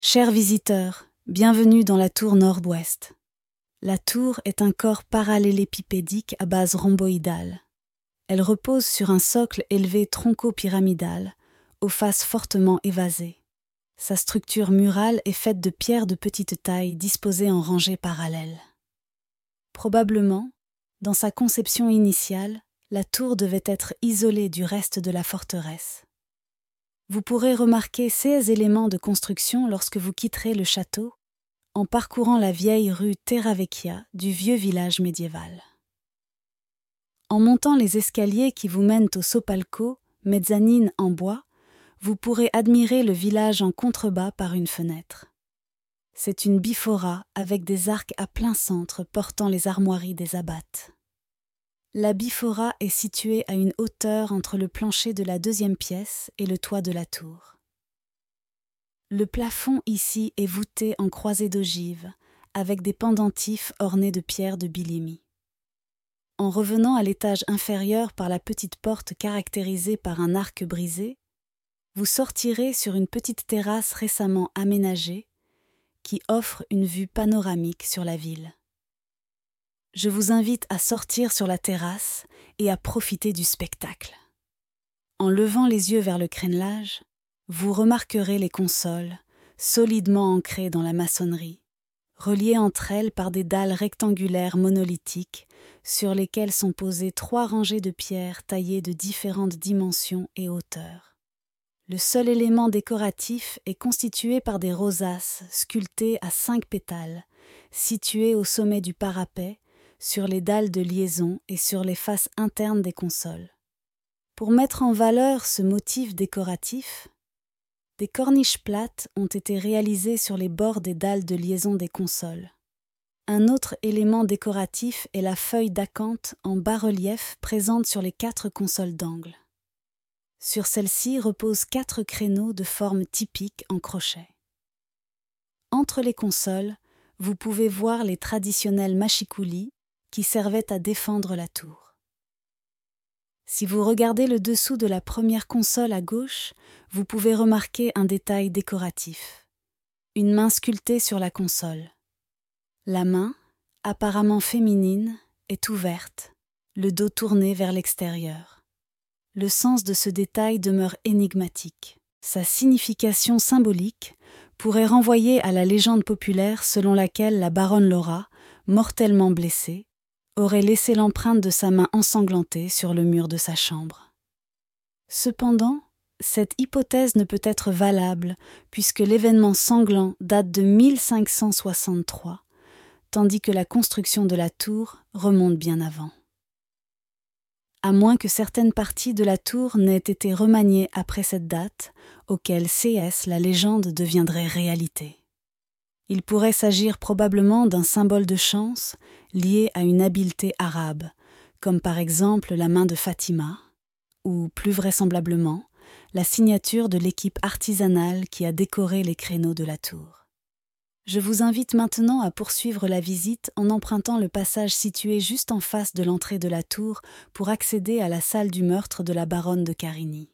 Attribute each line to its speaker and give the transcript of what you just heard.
Speaker 1: Chers visiteurs, bienvenue dans la tour nord-ouest. La tour est un corps parallélépipédique à base rhomboïdale. Elle repose sur un socle élevé tronco-pyramidal, aux faces fortement évasées. Sa structure murale est faite de pierres de petite taille disposées en rangées parallèles. Probablement, dans sa conception initiale, la tour devait être isolée du reste de la forteresse. Vous pourrez remarquer ces éléments de construction lorsque vous quitterez le château, en parcourant la vieille rue Terravecchia du vieux village médiéval. En montant les escaliers qui vous mènent au Sopalco, mezzanine en bois, vous pourrez admirer le village en contrebas par une fenêtre. C'est une bifora avec des arcs à plein centre portant les armoiries des abbates. La bifora est située à une hauteur entre le plancher de la deuxième pièce et le toit de la tour. Le plafond ici est voûté en croisée d'ogive, avec des pendentifs ornés de pierres de Bilimi. En revenant à l'étage inférieur par la petite porte caractérisée par un arc brisé, vous sortirez sur une petite terrasse récemment aménagée qui offre une vue panoramique sur la ville. Je vous invite à sortir sur la terrasse et à profiter du spectacle. En levant les yeux vers le crénelage, vous remarquerez les consoles, solidement ancrées dans la maçonnerie, reliées entre elles par des dalles rectangulaires monolithiques sur lesquelles sont posées 3 rangées de pierres taillées de différentes dimensions et hauteurs. Le seul élément décoratif est constitué par des rosaces sculptées à 5 pétales, situées au sommet du parapet, sur les dalles de liaison et sur les faces internes des consoles. Pour mettre en valeur ce motif décoratif, des corniches plates ont été réalisées sur les bords des dalles de liaison des consoles. Un autre élément décoratif est la feuille d'acanthe en bas-relief présente sur les 4 consoles d'angle. Sur celle-ci reposent 4 créneaux de forme typique en crochet. Entre les consoles, vous pouvez voir les traditionnels machicoulis qui servaient à défendre la tour. Si vous regardez le dessous de la première console à gauche, vous pouvez remarquer un détail décoratif. Une main sculptée sur la console. La main, apparemment féminine, est ouverte, le dos tourné vers l'extérieur. Le sens de ce détail demeure énigmatique. Sa signification symbolique pourrait renvoyer à la légende populaire selon laquelle la baronne Laura, mortellement blessée, aurait laissé l'empreinte de sa main ensanglantée sur le mur de sa chambre. Cependant, cette hypothèse ne peut être valable puisque l'événement sanglant date de 1563, tandis que la construction de la tour remonte bien avant. À moins que certaines parties de la tour n'aient été remaniées après cette date, auquel C.S. la légende deviendrait réalité. Il pourrait s'agir probablement d'un symbole de chance lié à une habileté arabe, comme par exemple la main de Fatima, ou plus vraisemblablement, la signature de l'équipe artisanale qui a décoré les créneaux de la tour. Je vous invite maintenant à poursuivre la visite en empruntant le passage situé juste en face de l'entrée de la tour pour accéder à la salle du meurtre de la baronne de Carigny.